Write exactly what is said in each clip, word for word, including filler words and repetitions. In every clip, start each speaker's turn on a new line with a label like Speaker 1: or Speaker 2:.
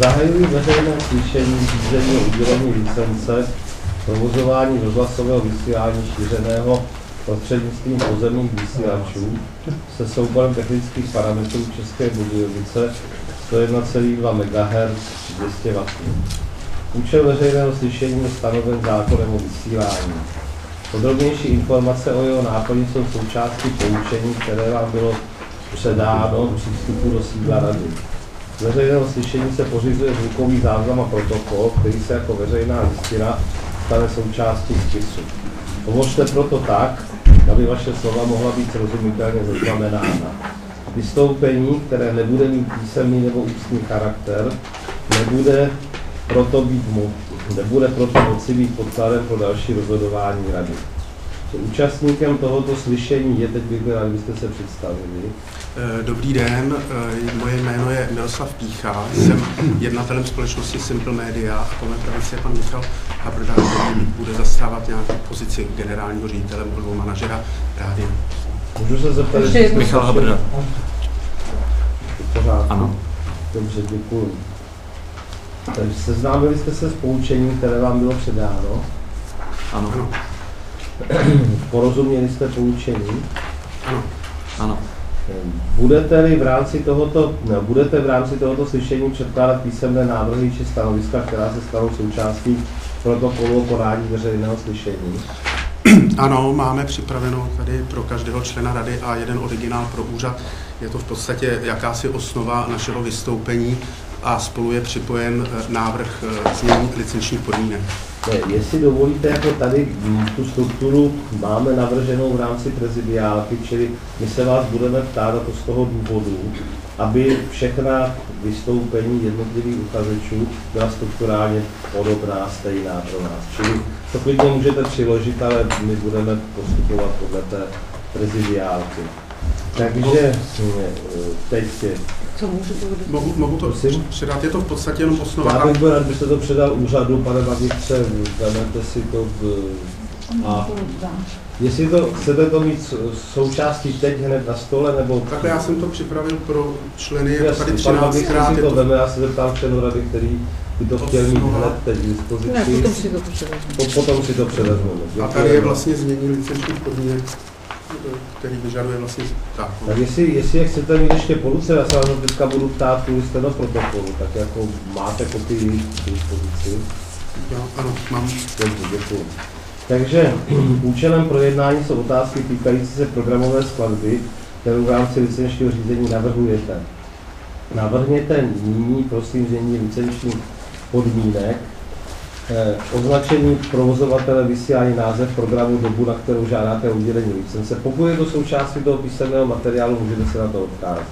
Speaker 1: Zahajují veřejné slyšení řízení o udělení licence provozování rozhlasového vysílání šířeného prostřednictvím pozemních vysílačů se souborem technických parametrů České Budějovice sto jedna celá dva megahertz dvě stě wattů. Účel veřejného slyšení je stanoven zákonem o vysílání. Podrobnější informace o jeho náplni jsou součástí poučení, které vám bylo předáno při vstupu do sídla rady. Z veřejného slyšení se pořizuje zvukový záznam a protokol, který se jako veřejná listina stane součástí spisu. Pomožte proto tak, aby vaše slova mohla být srozumitelně zaznamenána. Vystoupení, které nebude mít písemný nebo ústní charakter, nebude proto, být mu, nebude proto moci být podkladem pro další rozhodování rady. Účastníkem tohoto slyšení je, teď bych byl rád, abyste se představili.
Speaker 2: Dobrý den, moje jméno je Miroslav Pícha, jsem jednatelem společnosti Simple Media a po mé pravici je pan Michal Habrda, který bude zastávat nějakou pozici generálního ředitele nebo manažera rádia.
Speaker 1: Můžu se zeptat,
Speaker 3: Michal Habrda.
Speaker 1: Ano. Dobře, děkuji. Takže seznámili jste se s poučením, které vám bylo předáno?
Speaker 3: Ano.
Speaker 2: Ano.
Speaker 1: Porozuměli jste poučení?
Speaker 2: Ano.
Speaker 3: Ano.
Speaker 1: Budete-li v rámci tohoto, ne, budete v rámci tohoto slyšení předkládat písemné návrhy či stanoviska, která se stanou součástí protokolu o podání veřejného slyšení?
Speaker 2: Ano, máme připraveno tady pro každého člena rady a jeden originál pro úřad. Je to v podstatě jakási osnova našeho vystoupení a spolu je připojen návrh změní licenčních podmínek.
Speaker 1: Ne, jestli dovolíte, jako tady tu strukturu máme navrženou v rámci prezidiálky, čili my se vás budeme ptát, a to z toho důvodu, aby všechna vystoupení jednotlivých uchazečů byla strukturálně podobná, stejná pro nás. Čili to klidně můžete přiložit, ale my budeme postupovat podle té prezidiálky. Takže teď je.
Speaker 2: Co můžu to mohu, mohu to Prosím? předat, je to v podstatě jenom osnova.
Speaker 1: Já bych byl rád, byste to předal úřadu, pane magistře, vezmete si to v, a jestli to chcete to mít součástí teď hned na stole, nebo...
Speaker 2: Takhle já jsem to připravil pro členy,
Speaker 1: jasný,
Speaker 2: tady třináctkrát.
Speaker 1: Si to veme, já se zeptám členů rady, který by to chtěl mít hned teď k dispozici.
Speaker 4: Ne, potom si to předvezmeme.
Speaker 1: Potom si to předvezmeme.
Speaker 2: A tady je vlastně změní licenčních podmínek, který vyžaduje vlastně tak.
Speaker 1: Tak jestli, jestli je chcete mít ještě po ruce, já se vás teďka budu ptát kvůli stenoprotokolu, tak jako máte kopii k dispozici?
Speaker 2: Jo, ano, mám.
Speaker 1: Dobře, děkuji. Takže účelem projednání jsou otázky týkající se programové skladby, kterou v rámci licenčního řízení navrhujete. Navrhněte nyní, prosím, změní licenčních podmínek, Eh, označení provozovatele vysílání, název programu, dobu, na kterou žádáte o udělení licence. Pokud je to součástí toho písemného materiálu, můžete se na to odkázat.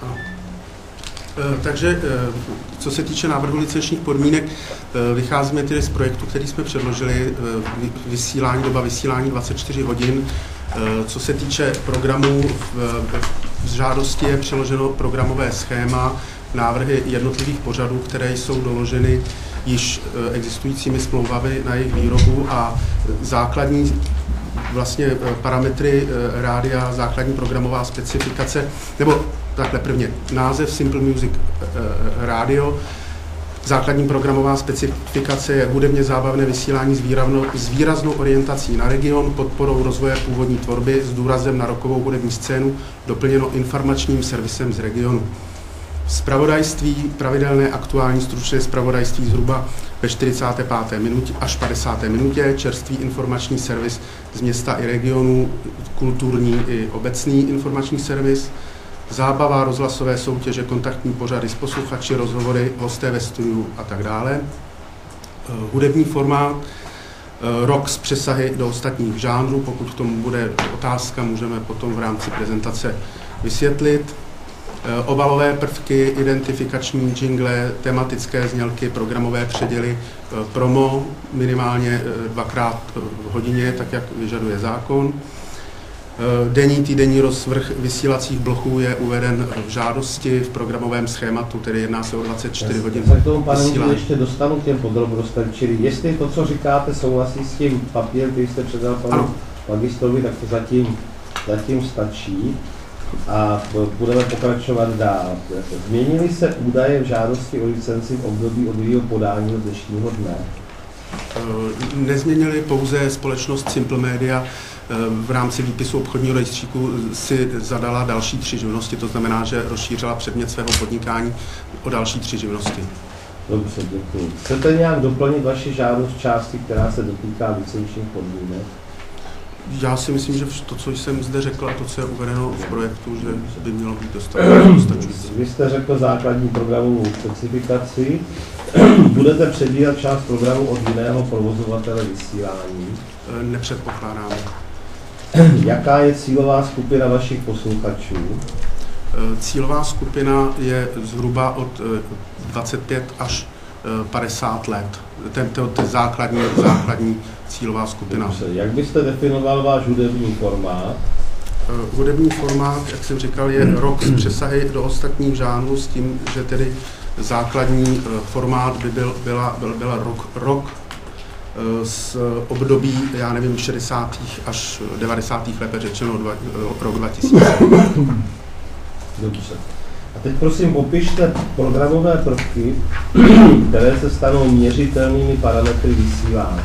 Speaker 2: E, takže e, co se týče návrhu licenčních podmínek, e, vycházíme tedy z projektu, který jsme předložili, e, vysílání, doba vysílání dvacet čtyři hodin. E, co se týče programů, v, v žádosti je přeloženo programové schéma, návrhy jednotlivých pořadů, které jsou doloženy již existujícími smlouvami na jejich výrobu a základní vlastně parametry rádia, základní programová specifikace, nebo takhle prvně název Simple Music Radio, základní programová specifikace je hudebně zábavné vysílání s, výravno, s výraznou orientací na region, podporou rozvoje původní tvorby s důrazem na rockovou hudební scénu, doplněno informačním servisem z regionu. Zpravodajství, pravidelné aktuální stručné zpravodajství zhruba ve čtyřicáté páté minutě až padesáté minutě, čerstvý informační servis z města i regionu, kulturní i obecný informační servis, zábava, rozhlasové soutěže, kontaktní pořady s posluchači, rozhovory, hosté ve studiu a tak dále. Hudební formát, rock s přesahy do ostatních žánrů, pokud k tomu bude otázka, můžeme potom v rámci prezentace vysvětlit. Obalové prvky, identifikační jingle, tematické znělky, programové předěly, promo minimálně dvakrát v hodině, tak jak vyžaduje zákon. Denní týdenní rozvrh vysílacích bloků je uveden v žádosti v programovém schématu, tedy jedná se o dvacet čtyři hodin
Speaker 1: vysílání. Tak tomu, pane, ještě dostanu k těm podrobnostem, čili jestli to, co říkáte, souhlasí s tím papírem, který jste předal panu magistrovi, tak to zatím, zatím stačí. A budeme pokračovat dál. Změnily se údaje v žádosti o licenci v období od jejího podání do dnešního dne?
Speaker 2: Nezměnili, pouze společnost Simple Media v rámci výpisu obchodního rejstříku si zadala další tři živnosti, to znamená, že rozšířila předmět svého podnikání o další tři živnosti.
Speaker 1: Dobře, děkuji. Chcete nějak doplnit vaši žádost části, která se dotýká licenčních podmínek?
Speaker 2: Já si myslím, že to, co jsem zde řekl, a to, co je uvedeno v projektu, že by mělo být dostačující.
Speaker 1: Vy jste řekl základní programovou specifikaci. Budete přebírat část programu od jiného provozovatele vysílání?
Speaker 2: Nepředpokládáme.
Speaker 1: Jaká je cílová skupina vašich posluchačů?
Speaker 2: Cílová skupina je zhruba od dvacet pět až padesát let. Tento to je základní, základní cílová skupina.
Speaker 1: Dobře. Jak byste definoval váš hudební formát?
Speaker 2: Hudební formát, jak jsem říkal, je rock s přesahy do ostatních žánrů s tím, že tedy základní formát by byl, byla, byl, byla rock, rock z období, já nevím, šedesátých až devadesátých lépe řečeno dva, rok dva tisíce.
Speaker 1: Dobře. A teď prosím popište programové prvky, které se stanou měřitelnými parametry vysílání.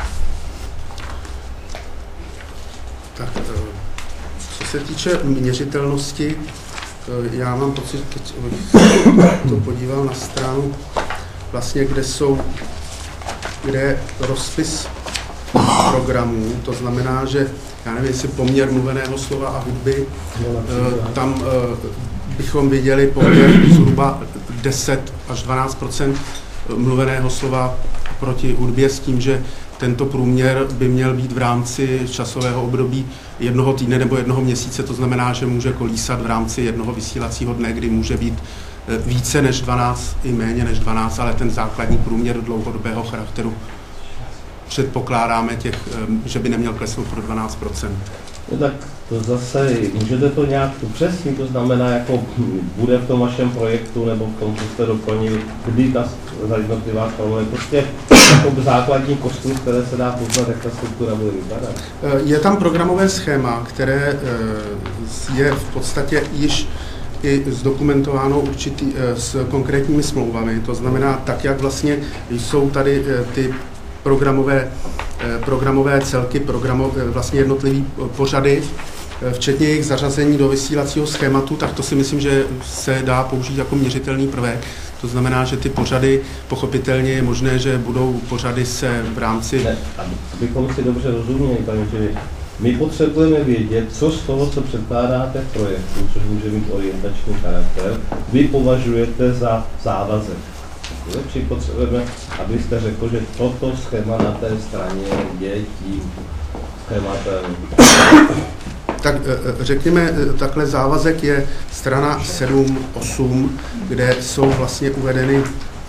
Speaker 2: Tak, co se týče měřitelnosti, já mám pocit, teď to podíval na stranu, vlastně, kde jsou, kde je rozpis programů, to znamená, že já nevím, jestli poměr mluveného slova a hudby, tam bychom viděli poměr zhruba deset až dvanáct procent mluveného slova proti hudbě s tím, že tento průměr by měl být v rámci časového období jednoho týdne nebo jednoho měsíce, to znamená, že může kolísat v rámci jednoho vysílacího dne, kdy může být více než dvanáct i méně než dvanáct, ale ten základní průměr dlouhodobého charakteru předpokládáme, těch, že by neměl klesnout pro dvanáct procent.
Speaker 1: No tak to zase, můžete to nějak upřesnit, to znamená, jako bude v tom vašem projektu, nebo v tom, co jste doplnili, kdy ta jednotlivá struktura, prostě jako základní kostru, které se dá poznat, jak ta struktura bude vypadat.
Speaker 2: Je tam programové schéma, které je v podstatě již i zdokumentováno určitý, s konkrétními smlouvami, to znamená tak, jak vlastně jsou tady ty programové, programové celky, programo, vlastně jednotlivý pořady, včetně jejich zařazení do vysílacího schématu, tak to si myslím, že se dá použít jako měřitelný prvek. To znamená, že ty pořady, pochopitelně je možné, že budou pořady se v rámci...
Speaker 1: Ne, abychom si dobře rozuměli, paní Živi, my potřebujeme vědět, co z toho, co předkládáte v projektu, což může mít orientační charakter, vy považujete za závazek. Či potřebujeme, abyste řekl, že toto schéma na té straně je tím schématem.
Speaker 2: Tak řekněme, takhle závazek je strana sedm osm, kde jsou vlastně uvedeny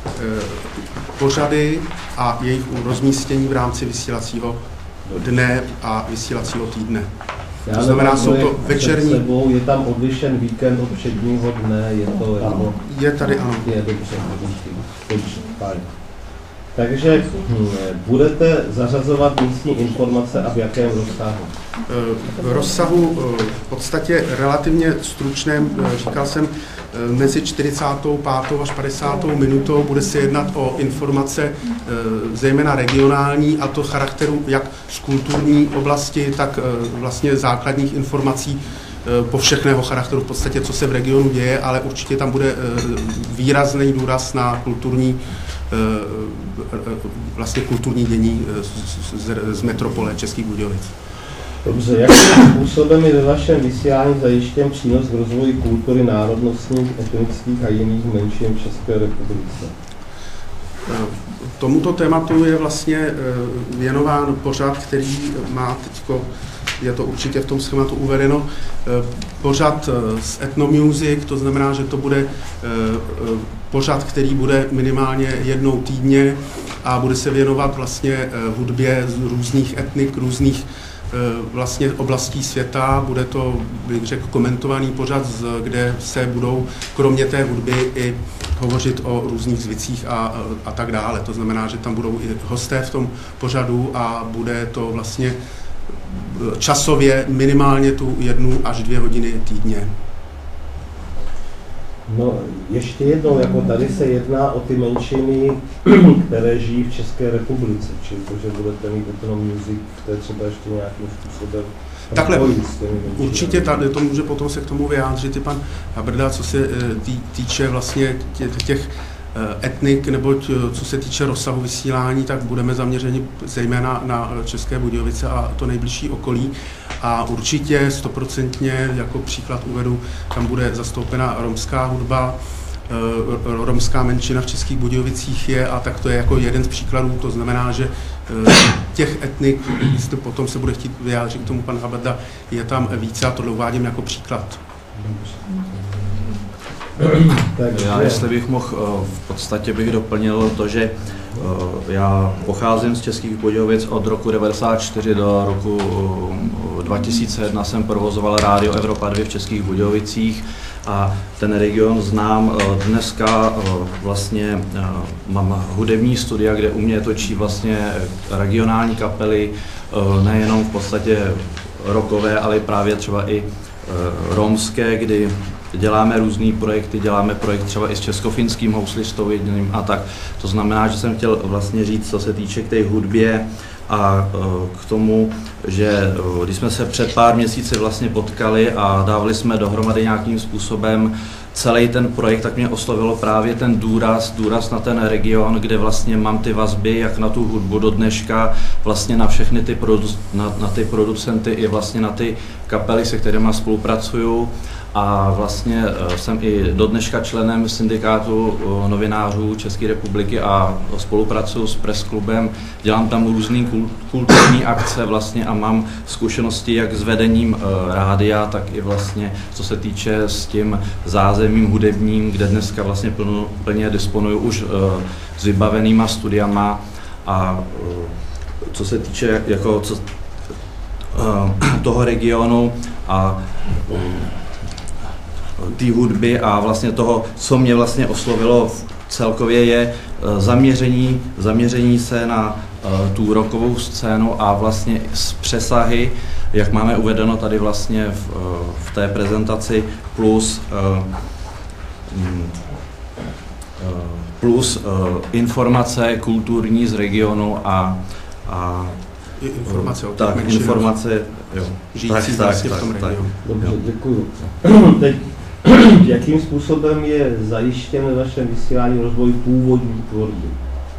Speaker 2: pořady a jejich rozmístění v rámci vysílacího dne a vysílacího týdne.
Speaker 1: Já
Speaker 2: to znamená, jsou to večerní...
Speaker 1: Sebou, je tam odlišen víkend od všedního dne, je to...
Speaker 2: Ano. Je tady, ano.
Speaker 1: Je dobře, dobře, fajn. Takže hm, budete zařazovat místní informace a v jakém rozsahu?
Speaker 2: V rozsahu v podstatě relativně stručném, říkal jsem, mezi čtyřicátou pátou až padesátou minutou bude se jednat o informace zejména regionální, a to charakteru jak z kulturní oblasti, tak vlastně základních informací povšechného charakteru, v podstatě, co se v regionu děje, ale určitě tam bude výrazný důraz na kulturní vlastně kulturní dění z, z, z metropole Českých Budějovic.
Speaker 1: Dobře, jakým způsobem je ve vašem vysílání zajištěn přínos k rozvoji kultury národnostních, etnických a jiných menšin v České republice?
Speaker 2: Tomuto tématu je vlastně věnován pořad, který má teďko, je to určitě v tom schématu uvedeno, pořad z Ethnomusic, to znamená, že to bude pořad, který bude minimálně jednou týdně a bude se věnovat vlastně hudbě z různých etnik, různých vlastně oblastí světa. Bude to, bych řekl, komentovaný pořad, kde se budou kromě té hudby i hovořit o různých zvicích a, a tak dále. To znamená, že tam budou i hosté v tom pořadu a bude to vlastně časově minimálně tu jednu až dvě hodiny týdně.
Speaker 1: No, ještě jednou, jako tady se jedná o ty menšiny, které žijí v České republice, čili to, že budete mít Etno Music, to je třeba ještě nějakým způsobem.
Speaker 2: Takhle, určitě tady to může potom se k tomu vyjádřit i pan Habrda, co se tý, týče vlastně těch, těch etnik, nebo co se týče rozsahu vysílání, tak budeme zaměřeni zejména na České Budějovice a to nejbližší okolí. A určitě stoprocentně, jako příklad uvedu, tam bude zastoupena romská hudba, romská menšina v Českých Budějovicích je, a tak to je jako jeden z příkladů, to znamená, že těch etnik, jestli potom se bude chtít vyjádřit k tomu pan Habrda, je tam více a tohle uvádím jako příklad.
Speaker 3: Já, jestli bych mohl, v podstatě bych doplnil to, že já pocházím z Českých Budějovic. Od roku devadesát čtyři do roku dva tisíce jedna jsem provozoval rádio Evropa dva v Českých Budějovicích a ten region znám. Dneska vlastně mám hudební studia, kde u mě točí vlastně regionální kapely, nejenom v podstatě rockové, ale právě třeba i romské, kdy děláme různý projekty, děláme projekt třeba i s českofinským houslistou jediným a tak. To znamená, že jsem chtěl vlastně říct, co se týče k té hudbě a k tomu, že když jsme se před pár měsíci vlastně potkali a dávali jsme dohromady nějakým způsobem celý ten projekt, tak mě oslovilo právě ten důraz, důraz na ten region, kde vlastně mám ty vazby, jak na tu hudbu do dneška, vlastně na všechny ty, produ, na, na ty producenty i vlastně na ty kapely, se kterými spolupracuju. A vlastně jsem i do dneška členem syndikátu novinářů České republiky a spolupracuju s Pressklubem. Dělám tam různé kulturní akce vlastně a mám zkušenosti jak s vedením rádia, tak i vlastně co se týče s tím zázemím hudebním, kde dneska vlastně plno, plně disponuju už s vybavenýma studiama. A co se týče jako co, toho regionu a té hudby a vlastně toho, co mě vlastně oslovilo celkově, je zaměření, zaměření se na tu rockovou scénu a vlastně z přesahy, jak máme uvedeno tady vlastně v, v té prezentaci, plus plus informace kulturní z regionu a, a
Speaker 2: informace o
Speaker 3: tak, informace, jo.
Speaker 2: Žijící
Speaker 3: tak,
Speaker 2: vlastně
Speaker 3: tak,
Speaker 2: v tom
Speaker 3: tak,
Speaker 2: regionu.
Speaker 1: Dobře, děkuju. Teď, jakým způsobem je zajištěn ve vašem vysílání rozvoj původní tvorby?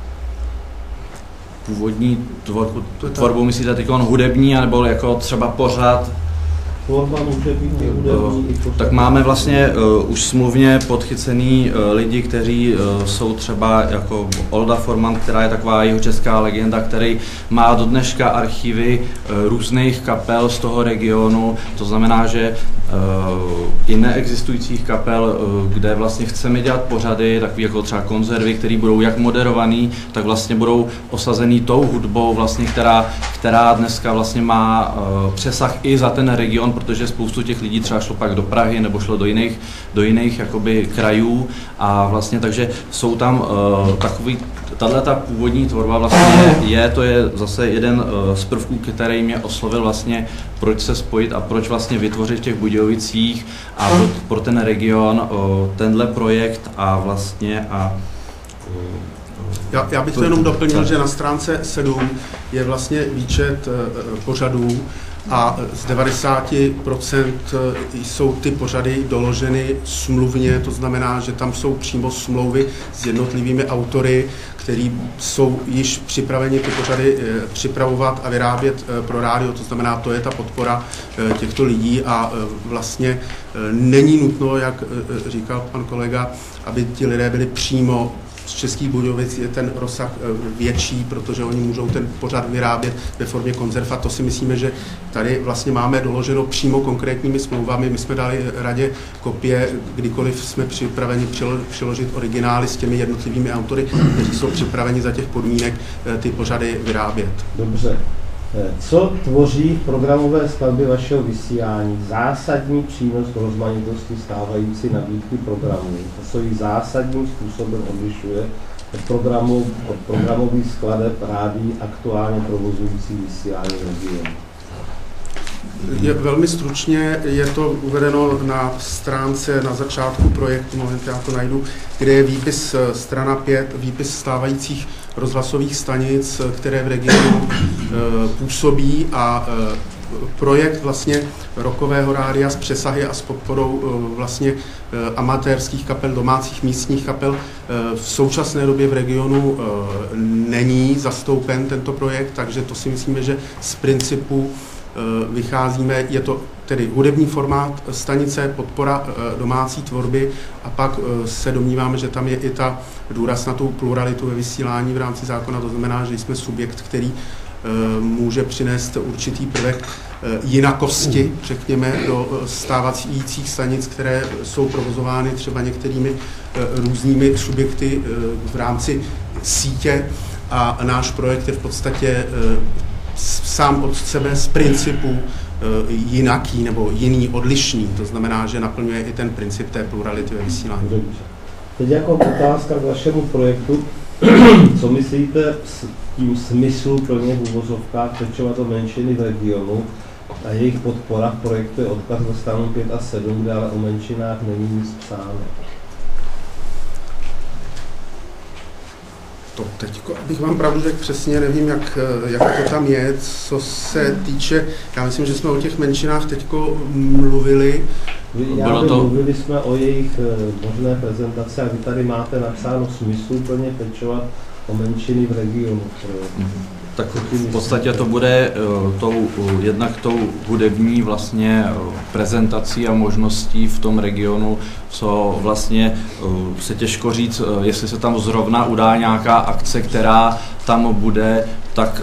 Speaker 3: Původní tvorbu, tvorbu myslíte teď hudební, anebo jako třeba pořád?
Speaker 1: Tvorba může být i hudební, i pořád.
Speaker 3: Tak máme vlastně uh, už smluvně podchycený uh, lidi, kteří uh, jsou třeba jako Olda Forman, která je taková jeho česká legenda, který má do dneška archivy uh, různých kapel z toho regionu. To znamená, že uh, i neexistujících kapel, uh, kde vlastně chceme dělat pořady, takový jako třeba konzervy, které budou jak moderovaný, tak vlastně budou osazený tou hudbou, vlastně, která, která dneska vlastně má uh, přesah i za ten region, protože spoustu těch lidí třeba šlo pak do Prahy nebo šlo do jiných, do jiných jakoby krajů a vlastně takže jsou tam uh, takový, tato původní tvorba vlastně je, to je zase jeden uh, z prvků, který mě oslovil vlastně, proč se spojit a proč vlastně vytvořit v těch Budějovicích a pro, pro ten region uh, tenhle projekt a vlastně a uh,
Speaker 2: Já, já bych to jenom doplnil, že na stránce sedm je vlastně výčet uh, pořadů a z devadesát procent jsou ty pořady doloženy smluvně, to znamená, že tam jsou přímo smlouvy s jednotlivými autory, kteří jsou již připraveni ty pořady připravovat a vyrábět pro rádio, to znamená, to je ta podpora těchto lidí a vlastně není nutno, jak říkal pan kolega, aby ti lidé byli přímo z Českých Budějovic, je ten rozsah větší, protože oni můžou ten pořad vyrábět ve formě konzerv a to si myslíme, že tady vlastně máme doloženo přímo konkrétními smlouvami. My jsme dali radě kopie, kdykoliv jsme připraveni přiložit originály s těmi jednotlivými autory, kteří jsou připraveni za těch podmínek ty pořady vyrábět.
Speaker 1: Dobře. Co tvoří v programové skladbě vašeho vysílání zásadní přínos k rozmanitosti stávající nabídky programů? Co ji zásadním způsobem odlišuje od, programu, od programových skladeb rádií aktuálně provozující vysílání regionu?
Speaker 2: Je, velmi stručně je to uvedeno na stránce na začátku projektu, moment já to najdu, kde je výpis strana pět, výpis stávajících rozhlasových stanic, které v regionu e, působí a e, projekt vlastně rockového rádia s přesahy a s podporou e, vlastně e, amatérských kapel, domácích místních kapel. E, v současné době v regionu e, není zastoupen tento projekt, takže to si myslíme, že z principu vycházíme, je to tedy hudební formát stanice, podpora domácí tvorby a pak se domníváme, že tam je i ta důraz na tu pluralitu ve vysílání v rámci zákona, to znamená, že jsme subjekt, který může přinést určitý prvek jinakosti, řekněme, do stávajících stanic, které jsou provozovány třeba některými různými subjekty v rámci sítě a náš projekt je v podstatě sám od sebe z principu jinaký nebo jiný, odlišný. To znamená, že naplňuje i ten princip té plurality ve vysílání.
Speaker 1: Teď jako otázka k vašemu projektu. Co myslíte s tím smyslu plně v uvozovkách pečovat o menšiny v regionu a jejich podpora v projektu je odkaz do stranu pět a sedm, kde ale o menšinách není nic psáno?
Speaker 2: To teď, abych vám pravdu řekl přesně, nevím, jak, jak to tam je, co se týče, já myslím, že jsme o těch menšinách teďko mluvili.
Speaker 1: Já to... Mluvili jsme o jejich možné prezentaci a vy tady máte napsáno smysluplně pečovat o menšiny v regionu.
Speaker 3: Tak v podstatě to bude tou, jednak tou hudební vlastně prezentací a možností v tom regionu, co vlastně se těžko říct, jestli se tam zrovna udá nějaká akce, která tam bude tak,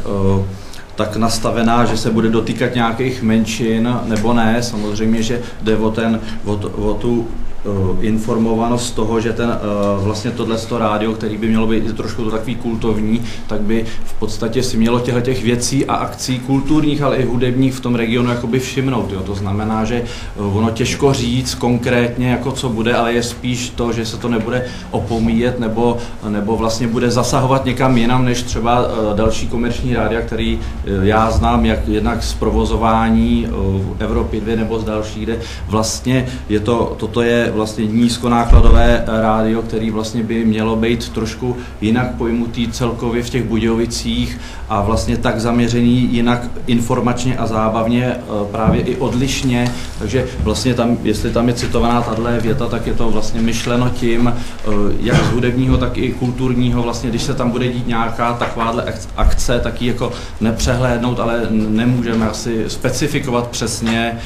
Speaker 3: tak nastavená, že se bude dotýkat nějakých menšin, nebo ne. Samozřejmě, že jde o, ten, o, o tu informovanost toho, že ten vlastně tohleto rádio, který by mělo být trošku to takový kultovní, tak by v podstatě si mělo těchto věcí a akcí kulturních, ale i hudebních v tom regionu jakoby všimnout. Jo. To znamená, že ono těžko říct konkrétně, jako co bude, ale je spíš to, že se to nebude opomíjet nebo, nebo vlastně bude zasahovat někam jinam, než třeba další komerční rádia, který já znám jak jednak z provozování Evropy dvě nebo z dalších, kde vlastně je to, toto je vlastně nízkonákladové rádio, který vlastně by mělo být trošku jinak pojmutý celkově v těch Budějovicích a vlastně tak zaměřený jinak informačně a zábavně, právě i odlišně, takže vlastně tam, jestli tam je citovaná tato věta, tak je to vlastně myšleno tím, jak z hudebního, tak i kulturního, vlastně když se tam bude dít nějaká takováhle akce, tak ji jako nepřehlédnout, ale nemůžeme asi specifikovat přesně,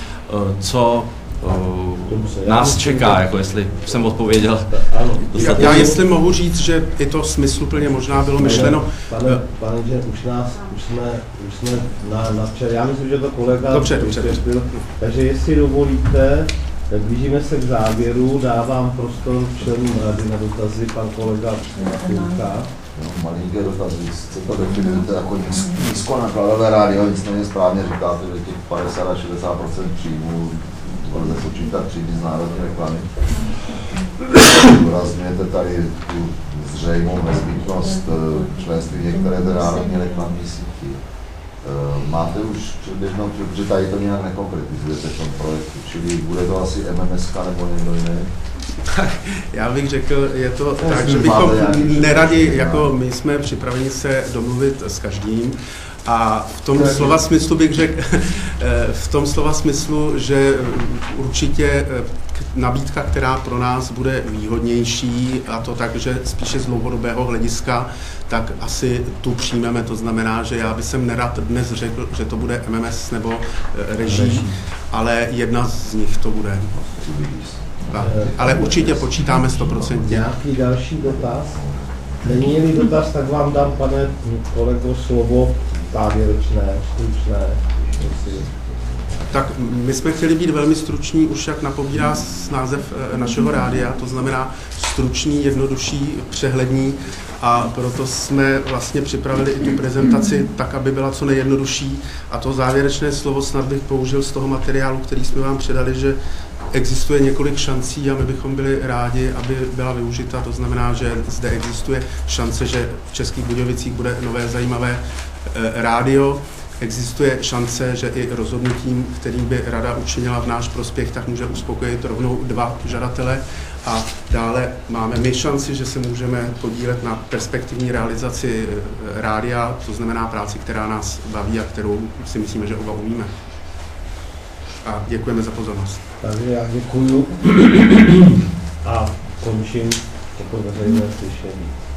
Speaker 3: co Dobře, nás čeká, že... jako jestli jsem odpověděl.
Speaker 2: Já, já jestli mohu říct, že i to smysluplně možná bylo myšleno.
Speaker 1: Pane, pane že už nás, už jsme, už jsme na, na včer, já myslím, že to kolega
Speaker 2: dobře, dobře, dobře.
Speaker 1: Takže jestli dovolíte, blížíme se k závěru, dávám prostor členům rady na dotazy, pan kolega Kulka.
Speaker 4: No, malinké dotazy, co to definujete jako nízkonákladové rádio, nicméně správně říkáte, že těch padesát až šedesát procent příjmů lze počítat příjmy z národní reklamy. Zdůrazňujete tady tu zřejmou nezbytnost členství v některé té národní reklamní síti. Máte už předběžnou, protože tady to nějak nekonkretizujete v tom projektu, čili bude to asi M M S nebo někdo jiný?
Speaker 2: Já bych řekl, je to tak, že bychom neradi, jako my jsme připraveni se domluvit s každým, a v tom slova smyslu bych řekl, v tom slova smyslu, že určitě nabídka, která pro nás bude výhodnější, a to tak, že spíše z dlouhodobého hlediska, tak asi tu přijmeme. To znamená, že já bych nerad dnes řekl, že to bude M M S nebo režii, ale jedna z nich to bude. Ale určitě počítáme sto procent.
Speaker 1: Nějaký další dotaz? Není-li dotaz, tak vám dám, pane kolego, slovo závěrečné, stručné.
Speaker 2: Tak my jsme chtěli být velmi struční, už jak napovídá název našeho rádia, to znamená stručný, jednodušší, přehledný, a proto jsme vlastně připravili i tu prezentaci tak, aby byla co nejjednodušší, a to závěrečné slovo snad bych použil z toho materiálu, který jsme vám předali, že existuje několik šancí a my bychom byli rádi, aby byla využita. To znamená, že zde existuje šance, že v Českých Budějovicích bude nové zajímavé e, rádio, existuje šance, že i rozhodnutím, kterým by rada učinila v náš prospěch, tak může uspokojit rovnou dva žadatele. A dále máme my šanci, že se můžeme podílet na perspektivní realizaci rádia, to znamená práci, která nás baví a kterou si myslíme, že oba umíme. A děkujeme za pozornost.
Speaker 1: Takže já děkuju a končím toto veřejné slyšení.